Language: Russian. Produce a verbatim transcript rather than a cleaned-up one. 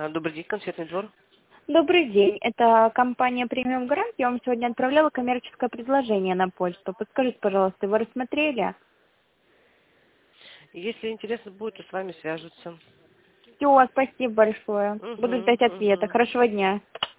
Добрый день, конфетный двор. Добрый день. Это компания Премиум Грант. Я вам сегодня отправляла коммерческое предложение на почту. Подскажите, пожалуйста, вы рассмотрели? Если интересно будет, то с вами свяжутся. Все, спасибо большое. Буду Угу, ждать ответа. угу. Хорошего дня.